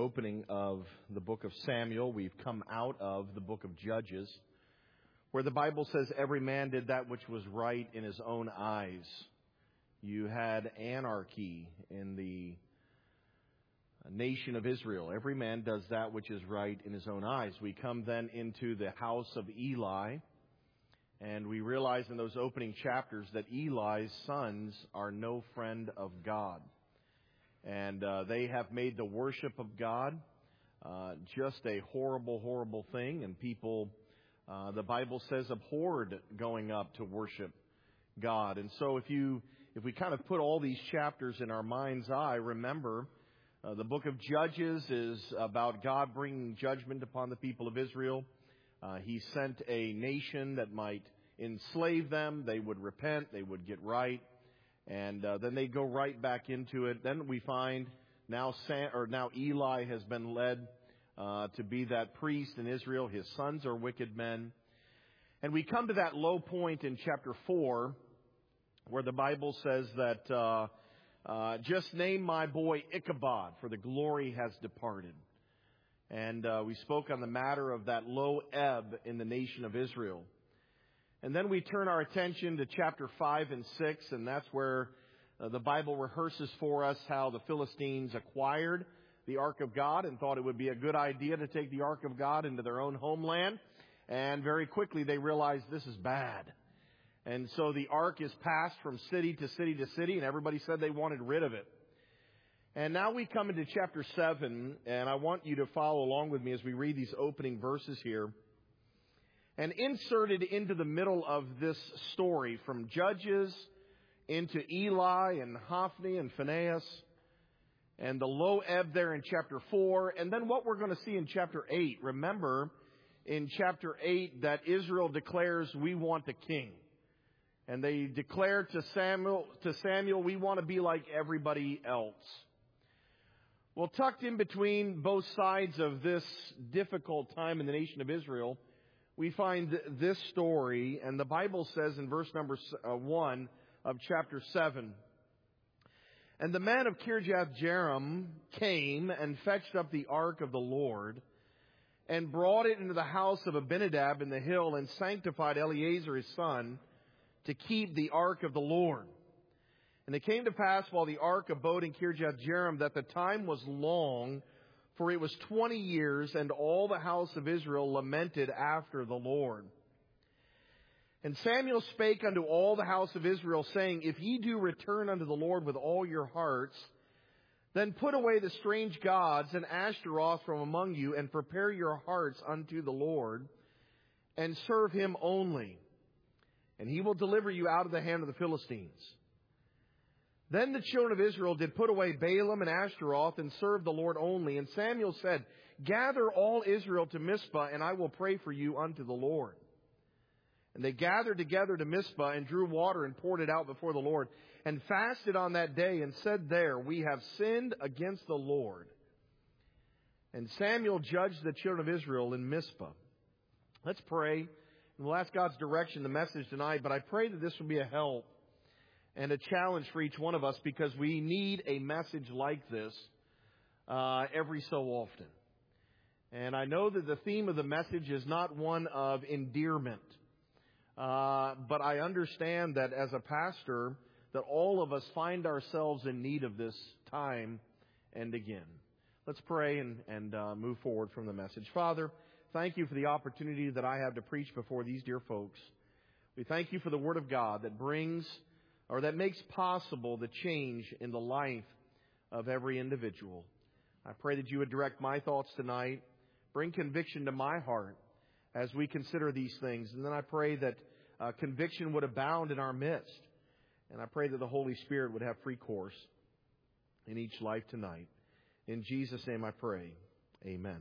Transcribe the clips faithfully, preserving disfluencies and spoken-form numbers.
opening of the book of Samuel. We've come out of the book of Judges, where the Bible says every man did that which was right in his own eyes. You had anarchy in the nation of Israel. Every man does that which is right in his own eyes. We come then into the house of Eli, and we realize in those opening chapters that Eli's sons are no friend of God. And uh, they have made the worship of God uh, just a horrible, horrible thing. And people, uh, the Bible says, abhorred going up to worship God. And so if you, if we kind of put all these chapters in our mind's eye, remember, uh, the book of Judges is about God bringing judgment upon the people of Israel. Uh, he sent a nation that might enslave them. They would repent. They would get right. And uh, then they go right back into it. Then we find now Sam, or now Eli has been led uh, to be that priest in Israel. His sons are wicked men. And we come to that low point in chapter four where the Bible says that uh, uh, just name my boy Ichabod, for the glory has departed. And uh, we spoke on the matter of that low ebb in the nation of Israel. And then we turn our attention to chapter five and six, and that's where uh, the Bible rehearses for us how the Philistines acquired the Ark of God and thought it would be a good idea to take the Ark of God into their own homeland. And very quickly they realized this is bad. And so the Ark is passed from city to city to city, and everybody said they wanted rid of it. And now we come into chapter seven, and I want you to follow along with me as we read these opening verses here. And inserted into the middle of this story, from Judges into Eli and Hophni and Phinehas, and the low ebb there in chapter four, and then what we're going to see in chapter eight. Remember, in chapter eight, that Israel declares, we want a king. And they declare to Samuel, to Samuel, we want to be like everybody else. Well, tucked in between both sides of this difficult time in the nation of Israel, we find this story, and the Bible says in verse number one of chapter seven, and the man of Kirjath-Jearim came and fetched up the ark of the Lord, and brought it into the house of Abinadab in the hill, and sanctified Eleazar his son to keep the ark of the Lord. And it came to pass, while the ark abode in Kirjath-Jearim, that the time was long, for it was twenty years, and all the house of Israel lamented after the Lord. And Samuel spake unto all the house of Israel, saying, if ye do return unto the Lord with all your hearts, then put away the strange gods and Ashtaroth from among you, and prepare your hearts unto the Lord, and serve him only. And he will deliver you out of the hand of the Philistines. Then the children of Israel did put away Balaam and Ashtaroth, and served the Lord only. And Samuel said, gather all Israel to Mizpah, and I will pray for you unto the Lord. And they gathered together to Mizpah, and drew water, and poured it out before the Lord, and fasted on that day, and said there, we have sinned against the Lord. And Samuel judged the children of Israel in Mizpah. Let's pray, and we'll ask God's direction in the message tonight, but I pray that this will be a help and a challenge for each one of us, because we need a message like this uh, every so often. And I know that the theme of the message is not one of endearment, uh, but I understand that as a pastor, that all of us find ourselves in need of this time and again. Let's pray and, and uh, move forward from the message. Father, thank you for the opportunity that I have to preach before these dear folks. We thank you for the Word of God that brings or that makes possible the change in the life of every individual. I pray that you would direct my thoughts tonight, bring conviction to my heart as we consider these things. And then I pray that uh, conviction would abound in our midst. And I pray that the Holy Spirit would have free course in each life tonight. In Jesus' name I pray. Amen.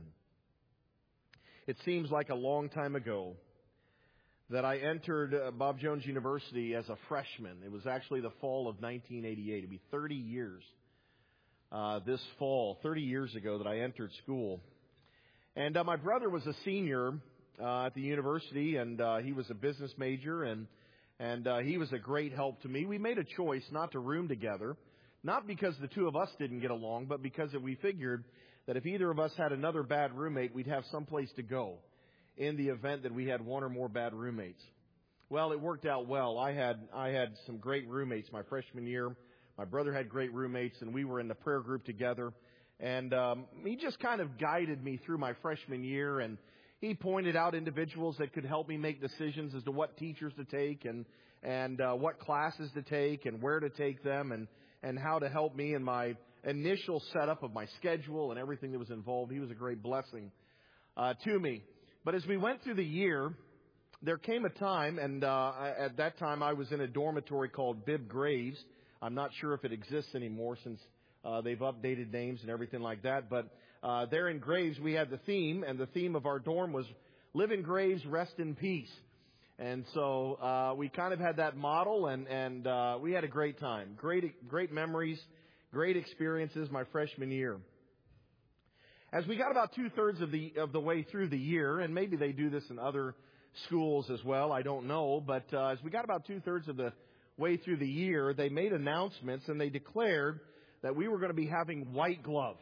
It seems like a long time ago that I entered uh, Bob Jones University as a freshman. It was actually the fall of nineteen eighty-eight. It'd be thirty years uh, this fall, thirty years ago that I entered school. And uh, my brother was a senior uh, at the university, and uh, he was a business major, and and uh, he was a great help to me. We made a choice not to room together, not because the two of us didn't get along, but because we figured that if either of us had another bad roommate, we'd have someplace to go in the event that we had one or more bad roommates. Well, it worked out well. I had I had some great roommates my freshman year. My brother had great roommates, and we were in the prayer group together. And um, he just kind of guided me through my freshman year, and he pointed out individuals that could help me make decisions as to what teachers to take and and uh, what classes to take and where to take them and, and how to help me in my initial setup of my schedule and everything that was involved. He was a great blessing uh, to me. But as we went through the year, there came a time, and uh, at that time I was in a dormitory called Bibb Graves. I'm not sure if it exists anymore since uh, they've updated names and everything like that. But uh, there in Graves we had the theme, and the theme of our dorm was "Live in Graves, Rest in Peace." And so uh, we kind of had that model, and, and uh, we had a great time. Great, great memories, great experiences my freshman year. As we got about two-thirds of the of the way through the year, and maybe they do this in other schools as well, I don't know, but uh, as we got about two-thirds of the way through the year, they made announcements, and they declared that we were going to be having white glove.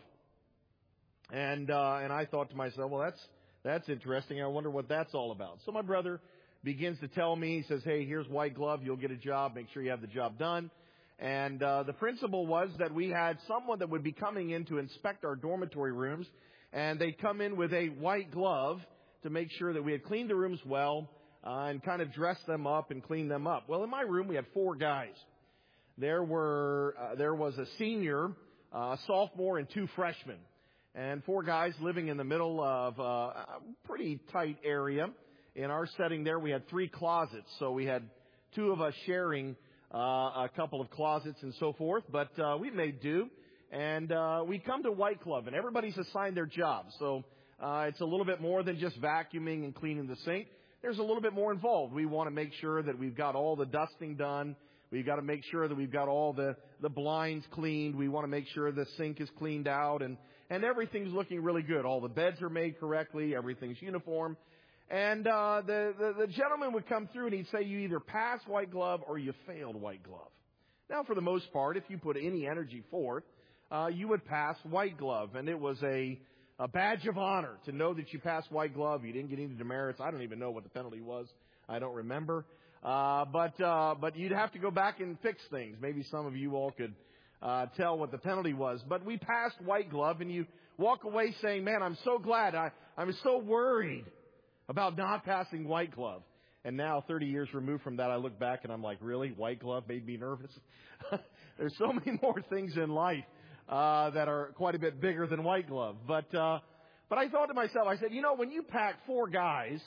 And uh, and I thought to myself, well, that's that's interesting. I wonder what that's all about. So my brother begins to tell me, he says, hey, here's white glove. You'll get a job. Make sure you have the job done. And uh, the principle was that we had someone that would be coming in to inspect our dormitory rooms, and they'd come in with a white glove to make sure that we had cleaned the rooms well uh, and kind of dressed them up and cleaned them up. Well, in my room, we had four guys. There were uh, there was a senior, uh, a sophomore, and two freshmen, and four guys living in the middle of uh, a pretty tight area. In our setting there, we had three closets, so we had two of us sharing uh, a couple of closets and so forth, but uh, we made do, and uh, we come to White Glove, and everybody's assigned their job, so uh, it's a little bit more than just vacuuming and cleaning the sink. There's a little bit more involved. We want to make sure that we've got all the dusting done. We've got to make sure that we've got all the, the blinds cleaned. We want to make sure the sink is cleaned out, and, and everything's looking really good. All the beds are made correctly. Everything's uniform. And uh, the, the, the gentleman would come through and he'd say you either passed White Glove or you failed White Glove. Now, for the most part, if you put any energy forth, uh, you would pass White Glove. And it was a, a badge of honor to know that you passed White Glove. You didn't get any demerits. I don't even know what the penalty was. I don't remember. Uh, but uh, but you'd have to go back and fix things. Maybe some of you all could uh, tell what the penalty was. But we passed White Glove, and you walk away saying, man, I'm so glad. I, I'm so worried about not passing White Glove. And now, thirty years removed from that, I look back and I'm like, really? White Glove made me nervous? There's so many more things in life uh, that are quite a bit bigger than White Glove. But uh, but I thought to myself, I said, you know, when you pack four guys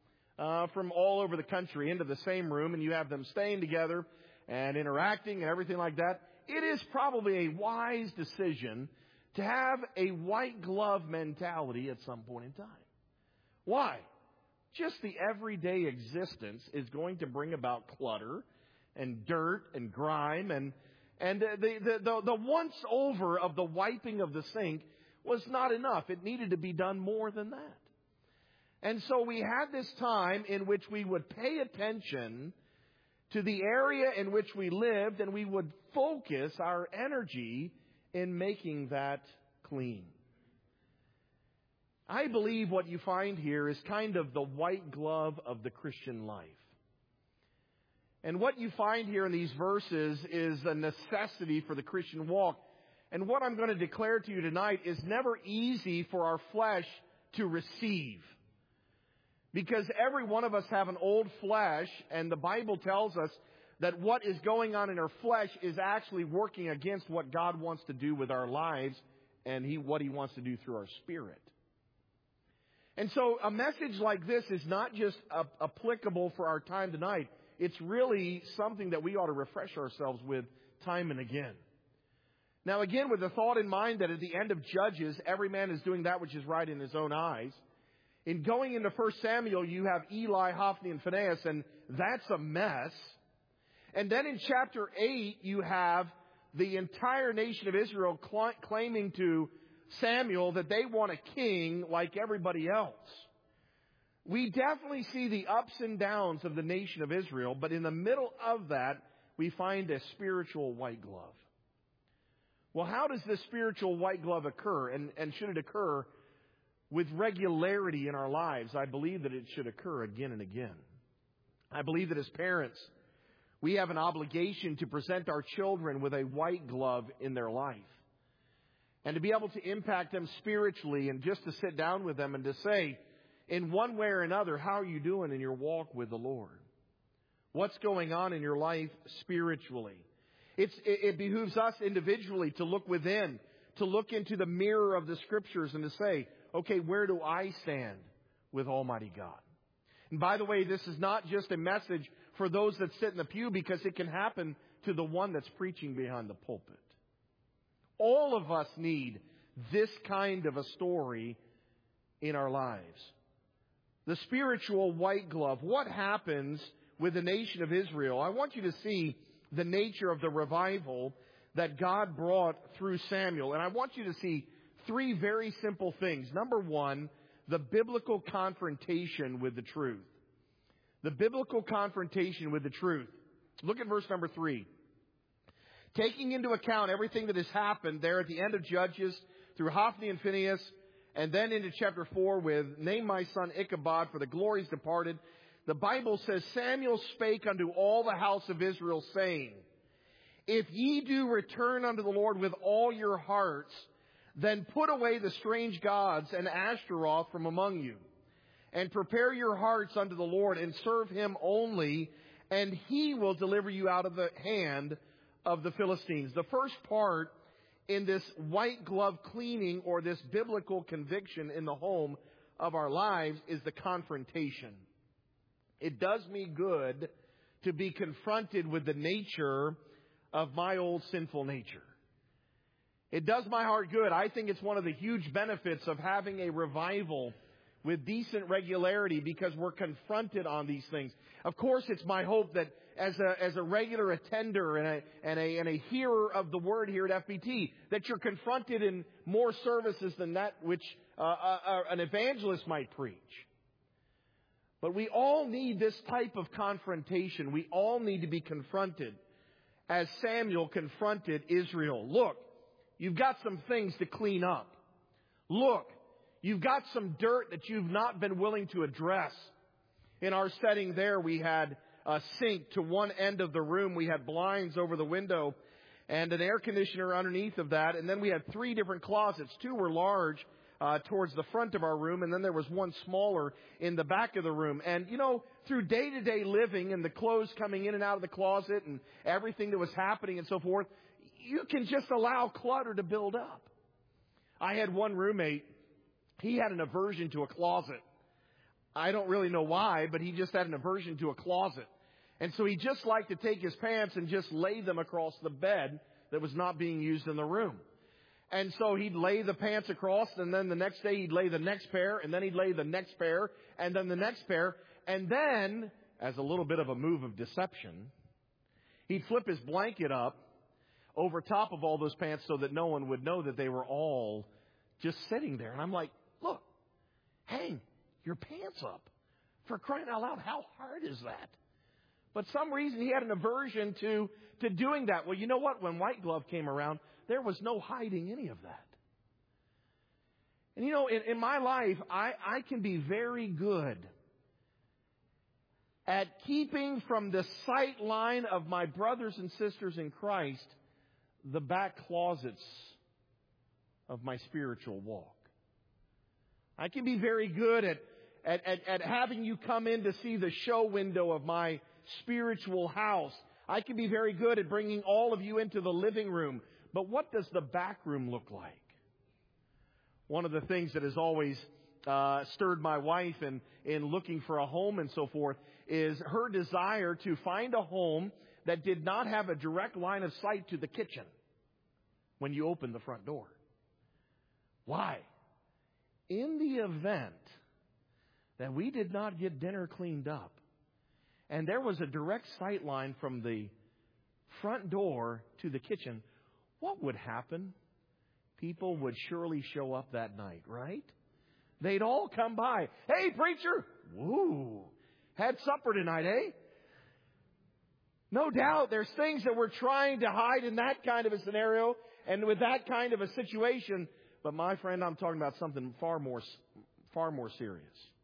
uh, from all over the country into the same room and you have them staying together and interacting and everything like that, it is probably a wise decision to have a white glove mentality at some point in time. Why? Just the everyday existence is going to bring about clutter and dirt and grime, and and the the the, the once over of the wiping of the sink was not enough. It needed to be done more than that. And so we had this time in which we would pay attention to the area in which we lived, and we would focus our energy in making that clean. I believe what you find here is kind of the white glove of the Christian life. And what you find here in these verses is a necessity for the Christian walk. And what I'm going to declare to you tonight is never easy for our flesh to receive. Because every one of us have an old flesh, and the Bible tells us that what is going on in our flesh is actually working against what God wants to do with our lives and he, what He wants to do through our spirit. And so a message like this is not just uh, applicable for our time tonight. It's really something that we ought to refresh ourselves with time and again. Now, again, with the thought in mind that at the end of Judges, every man is doing that which is right in his own eyes. In going into First Samuel, you have Eli, Hophni, and Phinehas, and that's a mess. And then in chapter eight, you have the entire nation of Israel cl- claiming to Samuel that they want a king like everybody else. We definitely see the ups and downs of the nation of Israel, but in the middle of that, we find a spiritual white glove. Well, how does this spiritual white glove occur? And, and should it occur with regularity in our lives? I believe that it should occur again and again. I believe that as parents, we have an obligation to present our children with a white glove in their life. And to be able to impact them spiritually, and just to sit down with them and to say, in one way or another, how are you doing in your walk with the Lord? What's going on in your life spiritually? It's, it, it behooves us individually to look within, to look into the mirror of the Scriptures and to say, okay, where do I stand with Almighty God? And by the way, this is not just a message for those that sit in the pew, because it can happen to the one that's preaching behind the pulpit. All of us need this kind of a story in our lives. The spiritual white glove. What happens with the nation of Israel? I want you to see the nature of the revival that God brought through Samuel. And I want you to see three very simple things. Number one, the biblical confrontation with the truth. The biblical confrontation with the truth. Look at verse number three. Taking into account everything that has happened there at the end of Judges through Hophni and Phinehas, and then into chapter four with name my son Ichabod, for the glory is departed. The Bible says, Samuel spake unto all the house of Israel, saying, if ye do return unto the Lord with all your hearts, then put away the strange gods and Ashtaroth from among you, and prepare your hearts unto the Lord, and serve him only, and he will deliver you out of the hand of the Philistines. The first part in this white glove cleaning, or this biblical conviction in the home of our lives, is the confrontation. It does me good to be confronted with the nature of my old sinful nature. It does my heart good. I think it's one of the huge benefits of having a revival with decent regularity, because we're confronted on these things. Of course, it's my hope that as a, as a regular attender and a, and, a, and a hearer of the word here at F B T, that you're confronted in more services than that which uh, uh, an evangelist might preach. But we all need this type of confrontation. We all need to be confronted as Samuel confronted Israel. Look, you've got some things to clean up. Look, you've got some dirt that you've not been willing to address. In our setting there, we had a sink to one end of the room. We had blinds over the window and an air conditioner underneath of that. And then we had three different closets. Two were large uh, towards the front of our room, and then there was one smaller in the back of the room. And, you know, through day-to-day living and the clothes coming in and out of the closet and everything that was happening and so forth, you can just allow clutter to build up. I had one roommate. He had an aversion to a closet. I don't really know why, but he just had an aversion to a closet. And so he just liked to take his pants and just lay them across the bed that was not being used in the room. And so he'd lay the pants across, and then the next day he'd lay the next pair, and then he'd lay the next pair, and then the next pair. And then, as a little bit of a move of deception, he'd flip his blanket up over top of all those pants so that no one would know that they were all just sitting there. And I'm like, look, hang your pants up. For crying out loud, how hard is that? But some reason he had an aversion to, to doing that. Well, you know what? When white glove came around, there was no hiding any of that. And you know, in, in my life, I, I can be very good at keeping from the sight line of my brothers and sisters in Christ the back closets of my spiritual walk. I can be very good at, at, at, at having you come in to see the show window of my spiritual house. I can be very good at bringing all of you into the living room. But what does the back room look like? One of the things that has always uh, stirred my wife in, in looking for a home and so forth is her desire to find a home that did not have a direct line of sight to the kitchen when you open the front door. Why? In the event that we did not get dinner cleaned up, and there was a direct sight line from the front door to the kitchen, what would happen? People would surely show up that night, right? They'd all come by. Hey, preacher! Woo! Had supper tonight, eh? No doubt there's things that we're trying to hide in that kind of a scenario. and with that kind of a situation. But my friend, I'm talking about something far more, far more serious.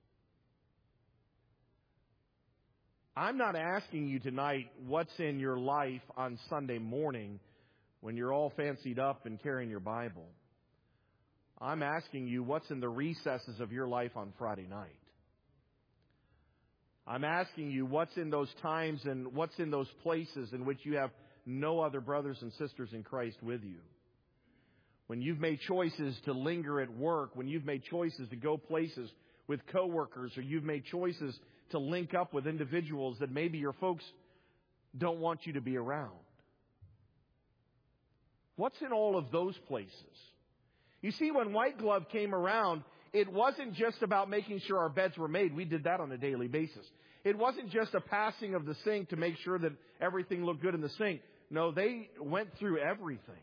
I'm not asking you tonight what's in your life on Sunday morning when you're all fancied up and carrying your Bible. I'm asking you what's in the recesses of your life on Friday night. I'm asking you what's in those times and what's in those places in which you have no other brothers and sisters in Christ with you. When you've made choices to linger at work, when you've made choices to go places with coworkers, or you've made choices to link up with individuals that maybe your folks don't want you to be around. What's in all of those places? You see, when White Glove came around, it wasn't just about making sure our beds were made. We did that on a daily basis. It wasn't just a passing of the sink to make sure that everything looked good in the sink. No, they went through everything.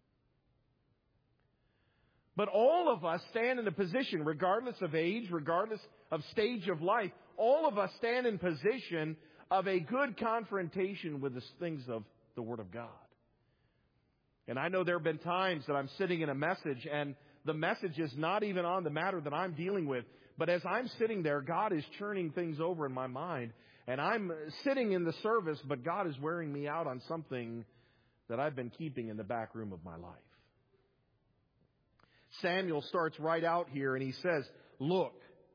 But all of us stand in a position, regardless of age, regardless of stage of life, all of us stand in position of a good confrontation with the things of the Word of God. And I know there have been times that I'm sitting in a message and the message is not even on the matter that I'm dealing with. But as I'm sitting there, God is churning things over in my mind. And I'm sitting in the service, but God is wearing me out on something that I've been keeping in the back room of my life. Samuel starts right out here and he says, look,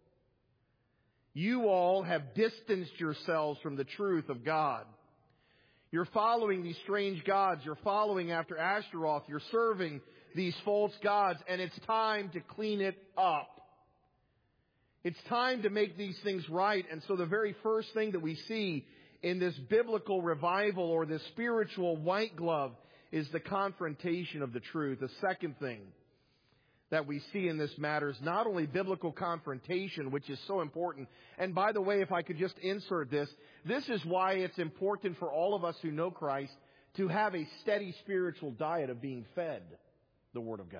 you all have distanced yourselves from the truth of God. You're following these strange gods. You're following after Ashtaroth. You're serving these false gods. And it's time to clean it up. It's time to make these things right. And so the very first thing that we see in this biblical revival or this spiritual white glove is the confrontation of the truth. The second thing that we see in this matter is not only biblical confrontation, which is so important. And by the way, if I could just insert this, this is why it's important for all of us who know Christ to have a steady spiritual diet of being fed the Word of God.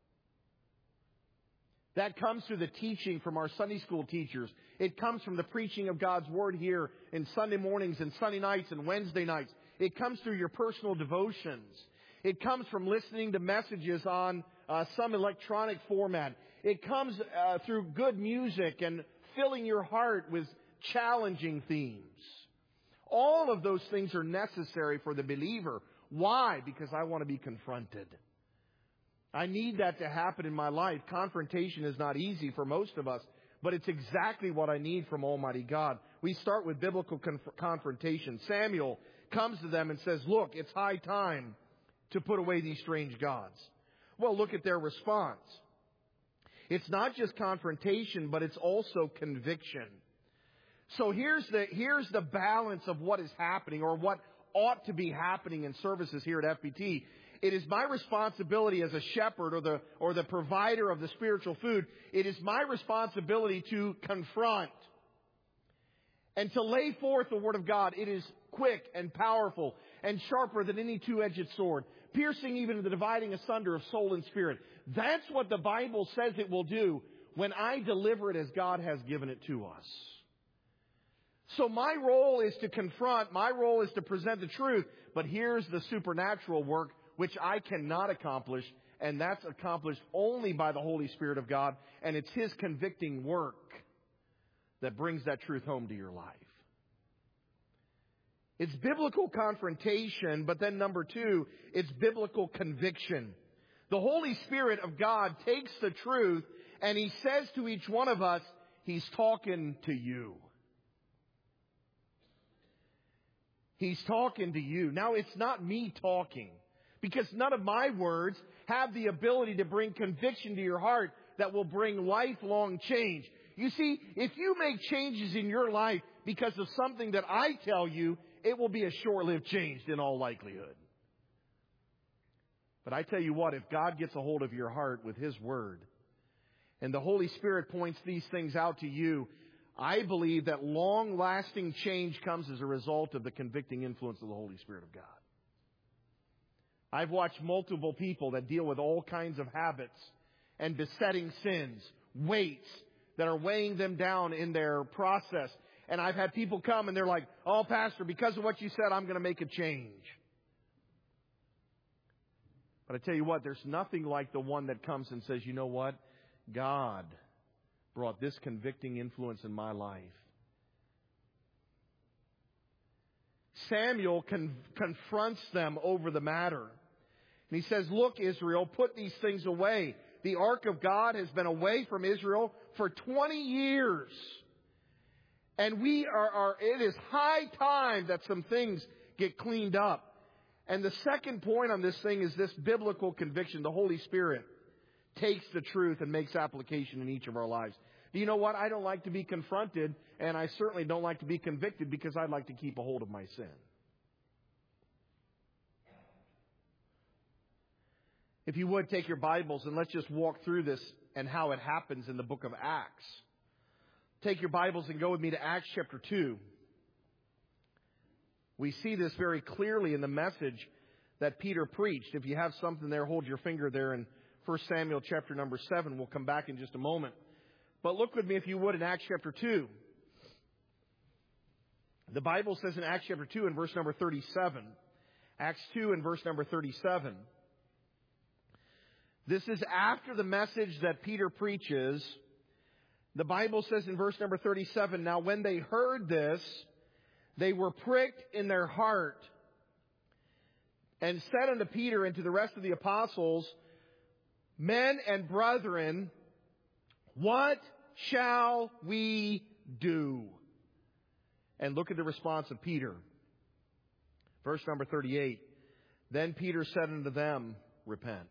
That comes through the teaching from our Sunday school teachers. It comes from the preaching of God's Word here in Sunday mornings and Sunday nights and Wednesday nights. It comes through your personal devotions. It comes from listening to messages on uh, some electronic format. It comes uh, through good music and filling your heart with challenging themes. All of those things are necessary for the believer. Why? Because I want to be confronted. I need that to happen in my life. Confrontation is not easy for most of us, but it's exactly what I need from Almighty God. We start with biblical conf- confrontation. Samuel comes to them and says, look, it's high time to put away these strange gods. Well, look at their response. It's not just confrontation, but it's also conviction. So here's the, here's the balance of what is happening or what ought to be happening in services here at F B T. It is my responsibility as a shepherd or the, or the provider of the spiritual food. It is my responsibility to confront and to lay forth the Word of God. It is quick and powerful and sharper than any two-edged sword, piercing even to the dividing asunder of soul and spirit. That's what the Bible says it will do when I deliver it as God has given it to us. So my role is to confront, my role is to present the truth, but here's the supernatural work which I cannot accomplish, and that's accomplished only by the Holy Spirit of God, and it's His convicting work that brings that truth home to your life. It's biblical confrontation, but then number two, it's biblical conviction. The Holy Spirit of God takes the truth and He says to each one of us, He's talking to you. He's talking to you. Now, it's not me talking, because none of my words have the ability to bring conviction to your heart that will bring lifelong change. You see, if you make changes in your life because of something that I tell you, it will be a short-lived change in all likelihood. But I tell you what, if God gets a hold of your heart with His Word, and the Holy Spirit points these things out to you, I believe that long-lasting change comes as a result of the convicting influence of the Holy Spirit of God. I've watched multiple people that deal with all kinds of habits and besetting sins, weights that are weighing them down in their process. And I've had people come and they're like, oh, Pastor, because of what you said, I'm going to make a change. But I tell you what, there's nothing like the one that comes and says, you know what? God brought this convicting influence in my life. Samuel con- confronts them over the matter. And he says, look, Israel, put these things away. The ark of God has been away from Israel for twenty years. And we are, are, it is high time that some things get cleaned up. And the second point on this thing is this biblical conviction. The Holy Spirit takes the truth and makes application in each of our lives. Do you know what? I don't like to be confronted, and I certainly don't like to be convicted because I'd like to keep a hold of my sin. If you would, take your Bibles and let's just walk through this and how it happens in the book of Acts. Take your Bibles and go with me to Acts chapter two. We see this very clearly in the message that Peter preached. If you have something there, hold your finger there in First Samuel chapter number seven. We'll come back in just a moment. But look with me, if you would, in Acts chapter two. The Bible says in Acts chapter two and verse number thirty-seven. Acts two and verse number thirty-seven. This is after the message that Peter preaches. The Bible says in verse number thirty-seven, now when they heard this, they were pricked in their heart and said unto Peter and to the rest of the apostles, men and brethren, what shall we do? And look at the response of Peter. Verse number thirty-eight. Then Peter said unto them, repent.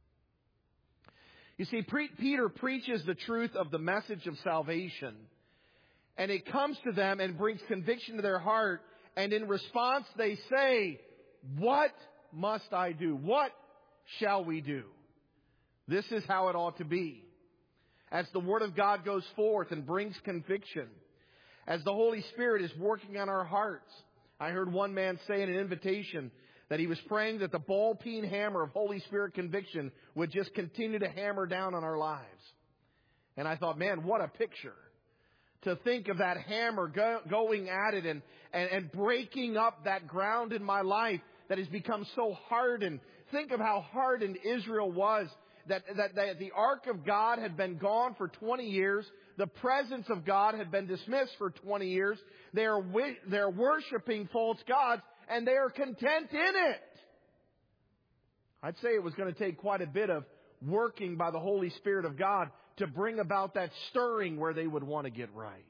You see, pre- Peter preaches the truth of the message of salvation. And it comes to them and brings conviction to their heart. And in response, they say, what must I do? What shall we do? This is how it ought to be. As the Word of God goes forth and brings conviction. As the Holy Spirit is working on our hearts. I heard one man say in an invitation that he was praying that the ball-peen hammer of Holy Spirit conviction would just continue to hammer down on our lives. And I thought, man, what a picture. To think of that hammer go, going at it and, and, and breaking up that ground in my life that has become so hardened. Think of how hardened Israel was. That, that, that the ark of God had been gone for twenty years. The presence of God had been dismissed for twenty years. They are, they're worshiping false gods, and they are content in it. I'd say it was going to take quite a bit of working by the Holy Spirit of God to bring about that stirring where they would want to get right.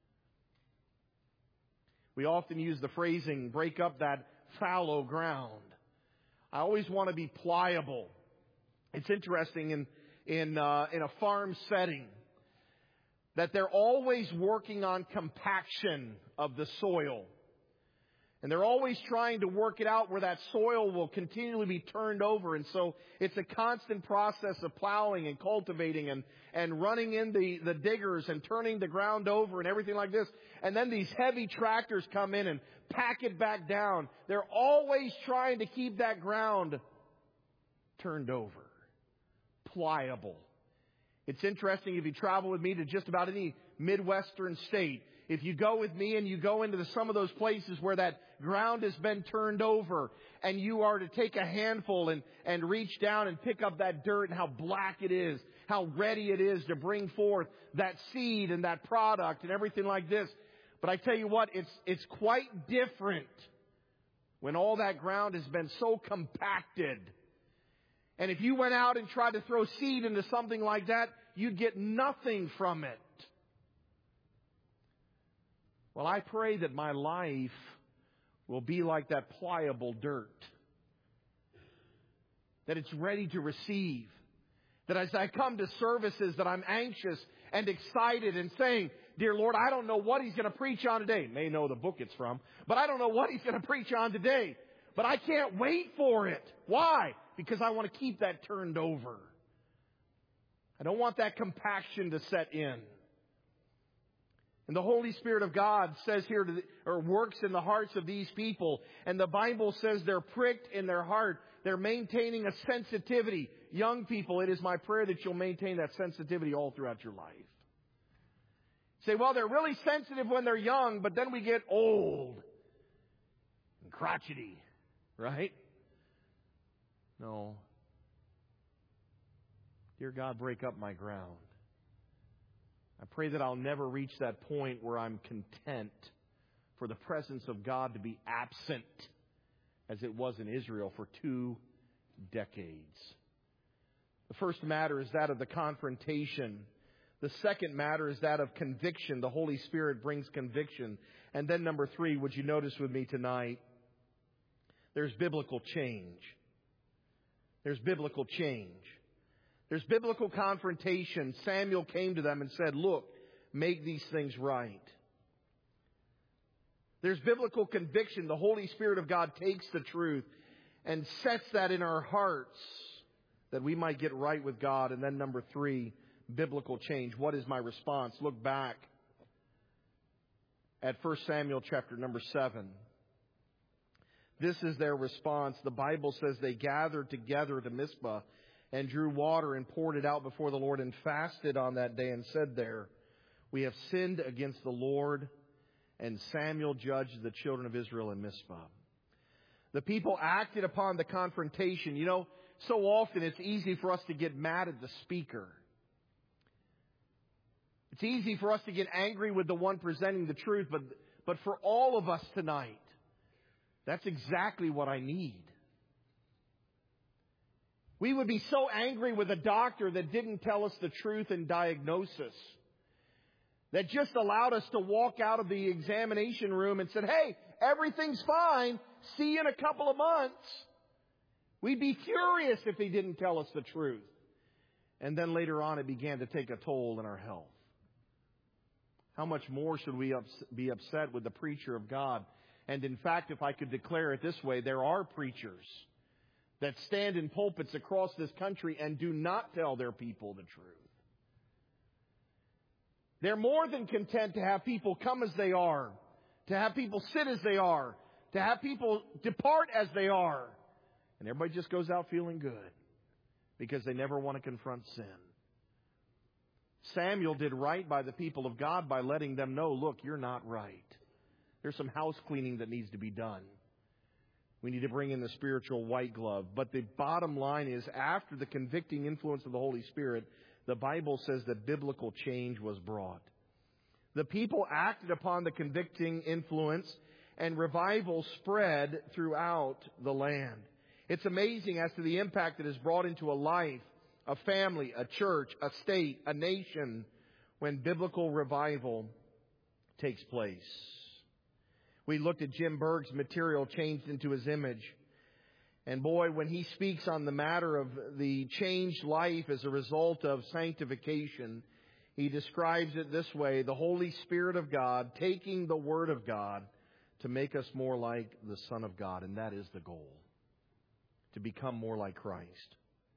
We often use the phrasing, break up that fallow ground. I always want to be pliable. It's interesting in in uh, in a farm setting that they're always working on compaction of the soil. And they're always trying to work it out where that soil will continually be turned over. And so it's a constant process of plowing and cultivating and, and running in the, the diggers and turning the ground over and everything like this. And then these heavy tractors come in and pack it back down. They're always trying to keep that ground turned over, pliable. It's interesting if you travel with me to just about any Midwestern state. If you go with me and you go into the, some of those places where that ground has been turned over and you are to take a handful and, and reach down and pick up that dirt and how black it is, how ready it is to bring forth that seed and that product and everything like this. But I tell you what, it's, it's quite different when all that ground has been so compacted. And if you went out and tried to throw seed into something like that, you'd get nothing from it. Well, I pray that my life will be like that pliable dirt. That it's ready to receive. That as I come to services that I'm anxious and excited and saying, dear Lord, I don't know what He's going to preach on today. May know the book it's from, but I don't know what He's going to preach on today. But I can't wait for it. Why? Because I want to keep that turned over. I don't want that compaction to set in. And the Holy Spirit of God says here, to the, or works in the hearts of these people. And the Bible says they're pricked in their heart. They're maintaining a sensitivity. Young people, it is my prayer that you'll maintain that sensitivity all throughout your life. Say, well, they're really sensitive when they're young, but then we get old and crotchety, right? No. Dear God, break up my ground. I pray that I'll never reach that point where I'm content for the presence of God to be absent as it was in Israel for two decades. The first matter is that of the confrontation. The second matter is that of conviction. The Holy Spirit brings conviction. And then number three, would you notice with me tonight, there's biblical change. There's biblical change. There's biblical confrontation. Samuel came to them and said, look, make these things right. There's biblical conviction. The Holy Spirit of God takes the truth and sets that in our hearts that we might get right with God. And then number three, biblical change. What is my response? Look back at First Samuel chapter number seven. This is their response. The Bible says they gathered together to Mizpah and drew water and poured it out before the Lord and fasted on that day and said there, we have sinned against the Lord. And Samuel judged the children of Israel in Mizpah. The people acted upon the confrontation. You know, so often it's easy for us to get mad at the speaker. It's easy for us to get angry with the one presenting the truth. But, but for all of us tonight, that's exactly what I need. We would be so angry with a doctor that didn't tell us the truth in diagnosis, that just allowed us to walk out of the examination room and said, hey, everything's fine. See you in a couple of months. We'd be furious if he didn't tell us the truth. And then later on, it began to take a toll in our health. How much more should we ups- be upset with the preacher of God? And in fact, if I could declare it this way, there are preachers that stand in pulpits across this country and do not tell their people the truth. They're more than content to have people come as they are, to have people sit as they are, to have people depart as they are. And everybody just goes out feeling good because they never want to confront sin. Samuel did right by the people of God by letting them know, look, you're not right. There's some house cleaning that needs to be done. We need to bring in the spiritual white glove. But the bottom line is, after the convicting influence of the Holy Spirit, the Bible says that biblical change was brought. The people acted upon the convicting influence, and revival spread throughout the land. It's amazing as to the impact that is brought into a life, a family, a church, a state, a nation, when biblical revival takes place. We looked at Jim Berg's material, Changed into His Image. And boy, when he speaks on the matter of the changed life as a result of sanctification, he describes it this way: the Holy Spirit of God taking the Word of God to make us more like the Son of God. And that is the goal, to become more like Christ.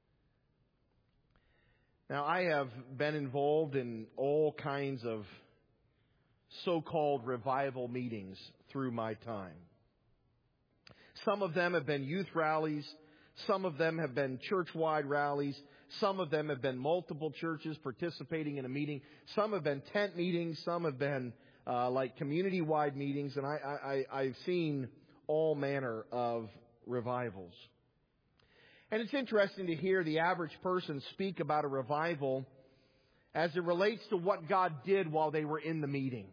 Now, I have been involved in all kinds of so-called revival meetings through my time. Some of them have been youth rallies. Some of them have been church-wide rallies. Some of them have been multiple churches participating in a meeting. Some have been tent meetings. Some have been uh, like community-wide meetings. And I, I, I've seen all manner of revivals. And it's interesting to hear the average person speak about a revival as it relates to what God did while they were in the meeting.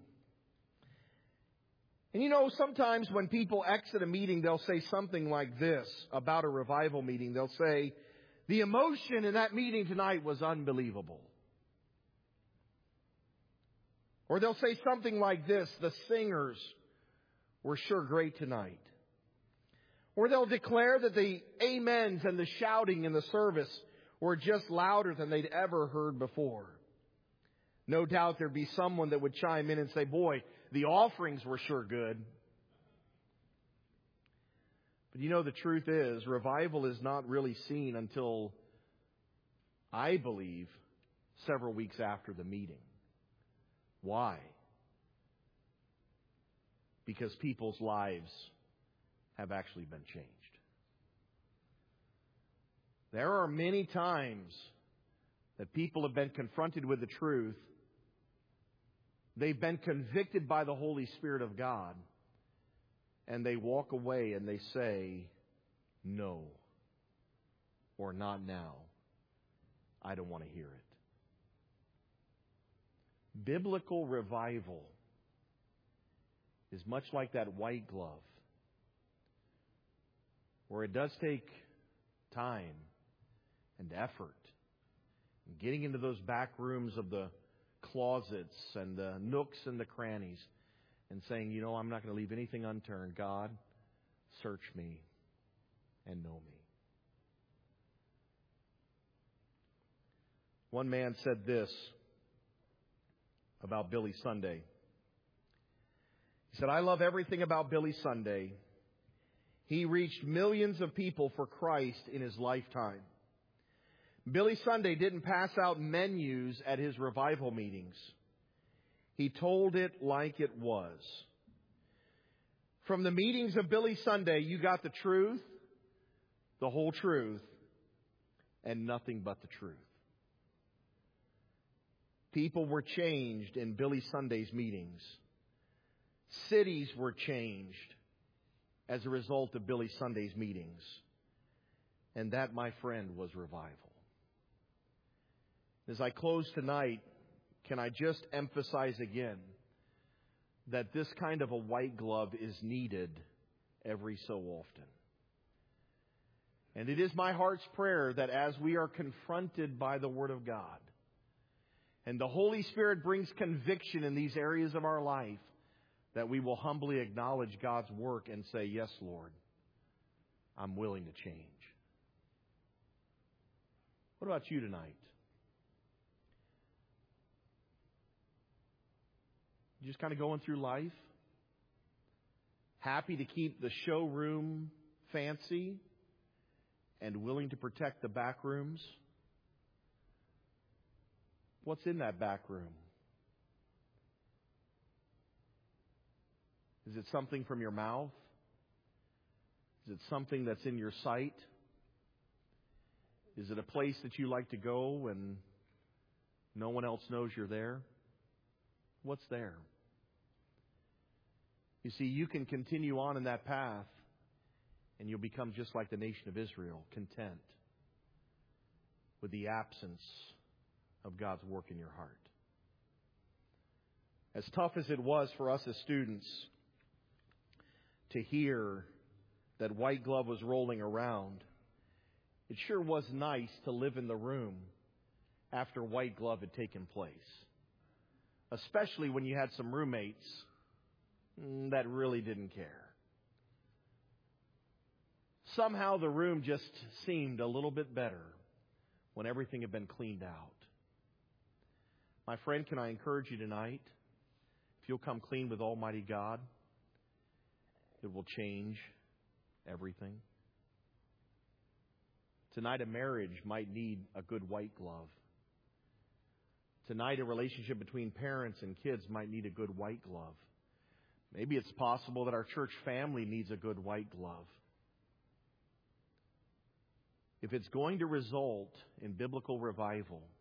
And you know, sometimes when people exit a meeting, they'll say something like this about a revival meeting. They'll say, the emotion in that meeting tonight was unbelievable. Or they'll say something like this, the singers were sure great tonight. Or they'll declare that the amens and the shouting in the service were just louder than they'd ever heard before. No doubt there'd be someone that would chime in and say, boy, the offerings were sure good. But you know, the truth is, revival is not really seen until, I believe, several weeks after the meeting. Why? Because people's lives have actually been changed. There are many times that people have been confronted with the truth. They've been convicted by the Holy Spirit of God, and they walk away and they say, no, or not now. I don't want to hear it. Biblical revival is much like that white glove, where it does take time and effort. And getting into those back rooms of the closets and the nooks and the crannies and saying, you know, I'm not going to leave anything unturned. God, search me and know me. One man said this about Billy Sunday. He said, I love everything about Billy Sunday. He reached millions of people for Christ in his lifetime. Billy Sunday didn't pass out menus at his revival meetings. He told it like it was. From the meetings of Billy Sunday, you got the truth, the whole truth, and nothing but the truth. People were changed in Billy Sunday's meetings. Cities were changed as a result of Billy Sunday's meetings. And that, my friend, was revival. As I close tonight, can I just emphasize again that this kind of a white glove is needed every so often. And it is my heart's prayer that as we are confronted by the Word of God, and the Holy Spirit brings conviction in these areas of our life, that we will humbly acknowledge God's work and say, yes, Lord, I'm willing to change. What about you tonight? You just kind of going through life, happy to keep the showroom fancy and willing to protect the back rooms? What's in that back room? Is it something from your mouth? Is it something that's in your sight? Is it a place that you like to go and no one else knows you're there? What's there? You see, you can continue on in that path and you'll become just like the nation of Israel, content with the absence of God's work in your heart. As tough as it was for us as students to hear that white glove was rolling around, it sure was nice to live in the room after white glove had taken place. Especially when you had some roommates that really didn't care. Somehow the room just seemed a little bit better when everything had been cleaned out. My friend, can I encourage you tonight? If you'll come clean with Almighty God, it will change everything. Tonight, a marriage might need a good white glove. Tonight, a relationship between parents and kids might need a good white glove. Maybe it's possible that our church family needs a good white glove. If it's going to result in biblical revival,